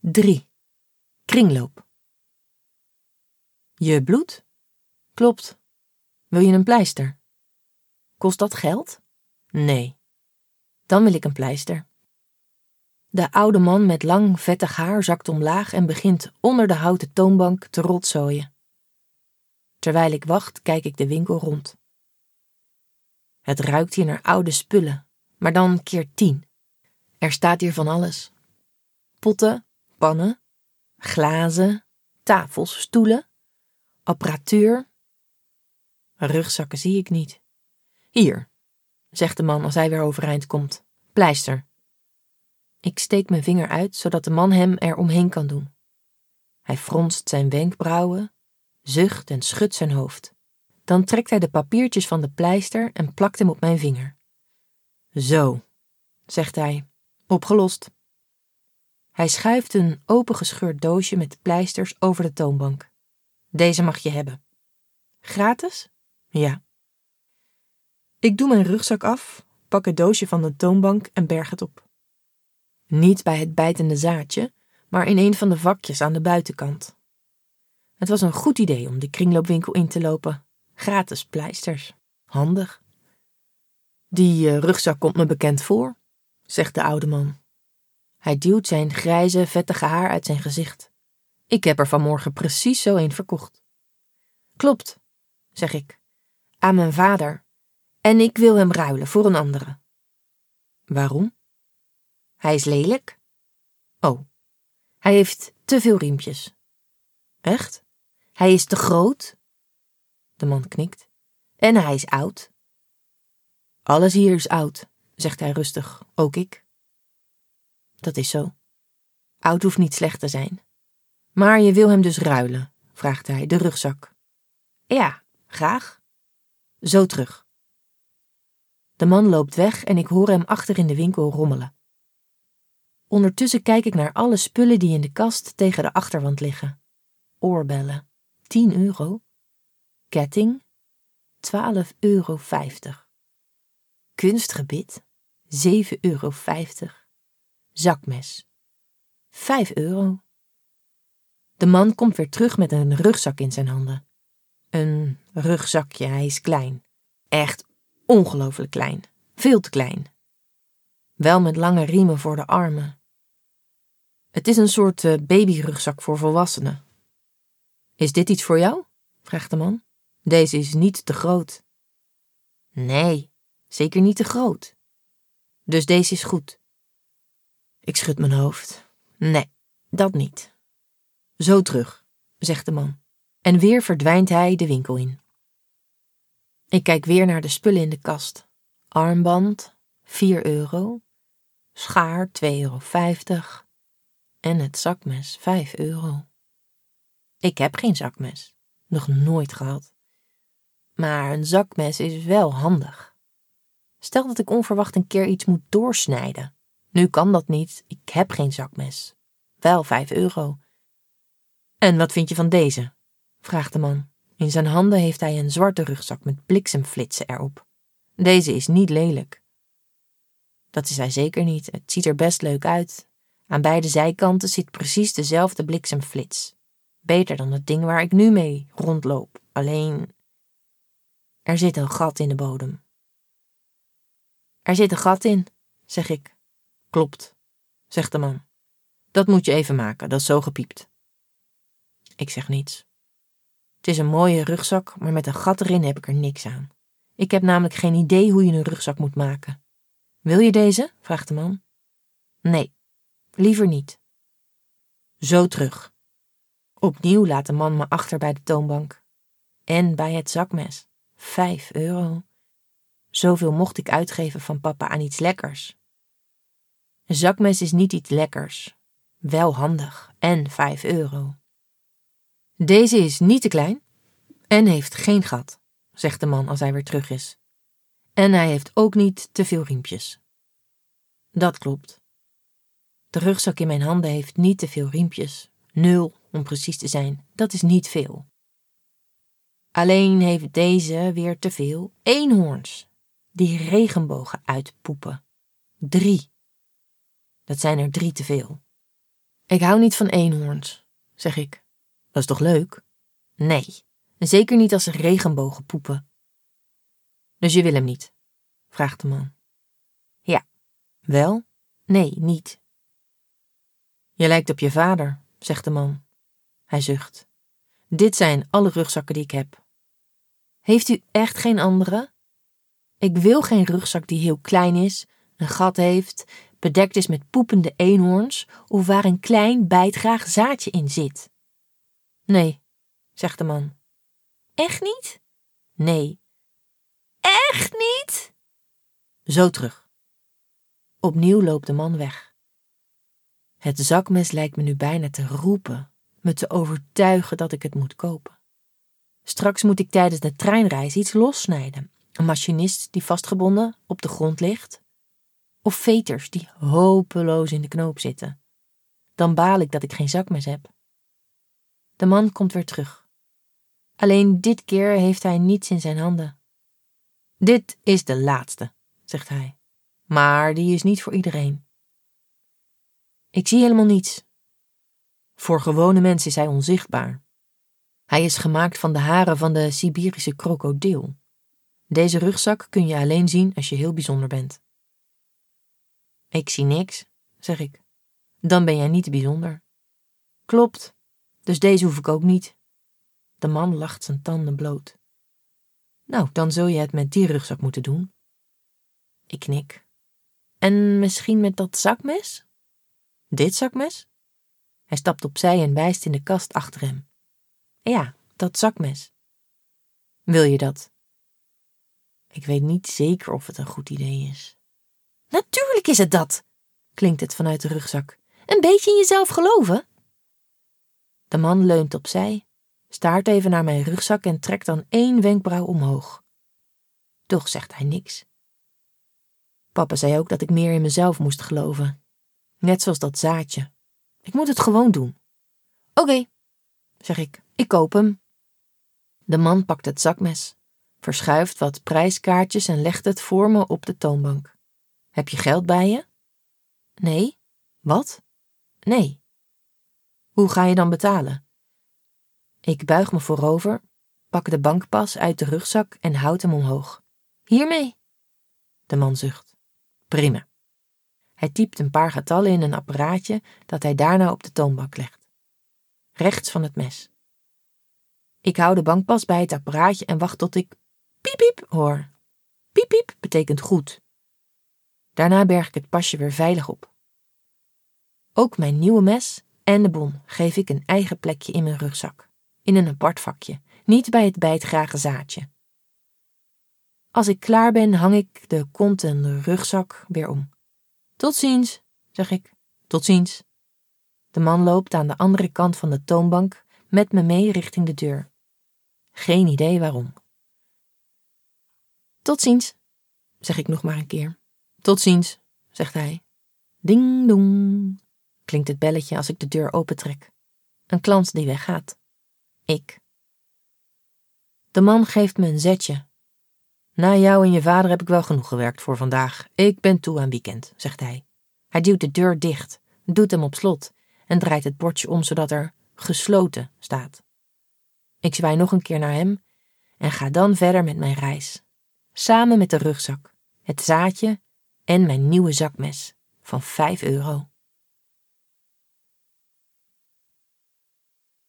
3. Kringloop. Je bloed? Klopt. Wil je een pleister? Kost dat geld? Nee. Dan wil ik een pleister. De oude man met lang, vettig haar zakt omlaag en begint onder de houten toonbank te rotzooien. Terwijl ik wacht, kijk ik de winkel rond. Het ruikt hier naar oude spullen, maar dan keer 10. Er staat hier van alles. Potten, pannen, glazen, tafels, stoelen, apparatuur. Rugzakken zie ik niet. Hier, zegt de man als hij weer overeind komt. Pleister. Ik steek mijn vinger uit, zodat de man hem er omheen kan doen. Hij fronst zijn wenkbrauwen, zucht en schudt zijn hoofd. Dan trekt hij de papiertjes van de pleister en plakt hem op mijn vinger. Zo, zegt hij, opgelost. Hij schuift een opengescheurd doosje met pleisters over de toonbank. Deze mag je hebben. Gratis? Ja. Ik doe mijn rugzak af, pak het doosje van de toonbank en berg het op. Niet bij het bijtende zaadje, maar in een van de vakjes aan de buitenkant. Het was een goed idee om de kringloopwinkel in te lopen. Gratis pleisters. Handig. Die rugzak komt me bekend voor, zegt de oude man. Hij duwt zijn grijze, vettige haar uit zijn gezicht. Ik heb er vanmorgen precies zo een verkocht. Klopt, zeg ik, aan mijn vader. En ik wil hem ruilen voor een andere. Waarom? Hij is lelijk. Oh, hij heeft te veel riempjes. Echt? Hij is te groot. De man knikt. En hij is oud. Alles hier is oud, zegt hij rustig, ook ik. Dat is zo. Oud hoeft niet slecht te zijn. Maar je wil hem dus ruilen, vraagt hij, de rugzak. Ja, graag. Zo terug. De man loopt weg en ik hoor hem achter in de winkel rommelen. Ondertussen kijk ik naar alle spullen die in de kast tegen de achterwand liggen. Oorbellen, 10 euro. Ketting, 12,50 €. Kunstgebit, 7,50 €. Zakmes, 5 €. De man komt weer terug met een rugzak in zijn handen. Een rugzakje, hij is klein. Echt ongelooflijk klein. Veel te klein. Wel met lange riemen voor de armen. Het is een soort babyrugzak voor volwassenen. Is dit iets voor jou? Vraagt de man. Deze is niet te groot. Nee, zeker niet te groot. Dus deze is goed. Ik schud mijn hoofd. Nee, dat niet. Zo terug, zegt de man. En weer verdwijnt hij de winkel in. Ik kijk weer naar de spullen in de kast. Armband, 4 €. Schaar, 2,50 €. En het zakmes, 5 €. Ik heb geen zakmes. Nog nooit gehad. Maar een zakmes is wel handig. Stel dat ik onverwacht een keer iets moet doorsnijden. Nu kan dat niet, ik heb geen zakmes. Wel 5 €. En wat vind je van deze? Vraagt de man. In zijn handen heeft hij een zwarte rugzak met bliksemflitsen erop. Deze is niet lelijk. Dat is hij zeker niet, het ziet er best leuk uit. Aan beide zijkanten zit precies dezelfde bliksemflits. Beter dan het ding waar ik nu mee rondloop, alleen er zit een gat in de bodem. Er zit een gat in, zeg ik. Klopt, zegt de man. Dat moet je even maken, dat is zo gepiept. Ik zeg niets. Het is een mooie rugzak, maar met een gat erin heb ik er niks aan. Ik heb namelijk geen idee hoe je een rugzak moet maken. Wil je deze? Vraagt de man. Nee, liever niet. Zo terug. Opnieuw laat de man me achter bij de toonbank. En bij het zakmes. 5 €. Zoveel mocht ik uitgeven van papa aan iets lekkers. Een zakmes is niet iets lekkers. Wel handig en 5 €. Deze is niet te klein en heeft geen gat, zegt de man als hij weer terug is. En hij heeft ook niet te veel riempjes. Dat klopt. De rugzak in mijn handen heeft niet te veel riempjes. 0, om precies te zijn. Dat is niet veel. Alleen heeft deze weer te veel eenhoorns, die regenbogen uitpoepen. 3. Dat zijn er 3 te veel. Ik hou niet van eenhoorns, zeg ik. Dat is toch leuk? Nee, zeker niet als ze regenbogen poepen. Dus je wil hem niet? Vraagt de man. Ja. Wel? Nee, niet. Je lijkt op je vader, zegt de man. Hij zucht. Dit zijn alle rugzakken die ik heb. Heeft u echt geen andere? Ik wil geen rugzak die heel klein is, een gat heeft, bedekt is met poepende eenhoorns of waar een klein bijtgraag zaadje in zit. Nee, zegt de man. Echt niet? Nee. Echt niet? Zo terug. Opnieuw loopt de man weg. Het zakmes lijkt me nu bijna te roepen, me te overtuigen dat ik het moet kopen. Straks moet ik tijdens de treinreis iets lossnijden. Een machinist die vastgebonden op de grond ligt. Of veters die hopeloos in de knoop zitten. Dan baal ik dat ik geen zakmes heb. De man komt weer terug. Alleen dit keer heeft hij niets in zijn handen. Dit is de laatste, zegt hij. Maar die is niet voor iedereen. Ik zie helemaal niets. Voor gewone mensen is hij onzichtbaar. Hij is gemaakt van de haren van de Siberische krokodil. Deze rugzak kun je alleen zien als je heel bijzonder bent. Ik zie niks, zeg ik. Dan ben jij niet bijzonder. Klopt, dus deze hoef ik ook niet. De man lacht zijn tanden bloot. Nou, dan zul je het met die rugzak moeten doen. Ik knik. En misschien met dat zakmes? Dit zakmes? Hij stapt opzij en wijst in de kast achter hem. Ja, dat zakmes. Wil je dat? Ik weet niet zeker of het een goed idee is. Natuurlijk is het dat, klinkt het vanuit de rugzak. Een beetje in jezelf geloven. De man leunt opzij, staart even naar mijn rugzak en trekt dan 1 wenkbrauw omhoog. Toch zegt hij niks. Papa zei ook dat ik meer in mezelf moest geloven. Net zoals dat zaadje. Ik moet het gewoon doen. Oké, zeg ik koop hem. De man pakt het zakmes, verschuift wat prijskaartjes en legt het voor me op de toonbank. Heb je geld bij je? Nee. Wat? Nee. Hoe ga je dan betalen? Ik buig me voorover, pak de bankpas uit de rugzak en houd hem omhoog. Hiermee. De man zucht. Prima. Hij typt een paar getallen in een apparaatje dat hij daarna op de toonbank legt. Rechts van het mes. Ik hou de bankpas bij het apparaatje en wacht tot ik piep piep hoor. Piep piep betekent goed. Daarna berg ik het pasje weer veilig op. Ook mijn nieuwe mes en de bon geef ik een eigen plekje in mijn rugzak. In een apart vakje, niet bij het bijtgrage zaadje. Als ik klaar ben, hang ik de kont en de rugzak weer om. Tot ziens, zeg ik. Tot ziens. De man loopt aan de andere kant van de toonbank met me mee richting de deur. Geen idee waarom. Tot ziens, zeg ik nog maar een keer. Tot ziens, zegt hij. Ding dong, klinkt het belletje als ik de deur opentrek. Een klant die weggaat. Ik. De man geeft me een zetje. Na jou en je vader heb ik wel genoeg gewerkt voor vandaag. Ik ben toe aan weekend, zegt hij. Hij duwt de deur dicht, doet hem op slot en draait het bordje om zodat er gesloten staat. Ik zwaai nog een keer naar hem en ga dan verder met mijn reis. Samen met de rugzak, het zaadje en mijn nieuwe zakmes van €5.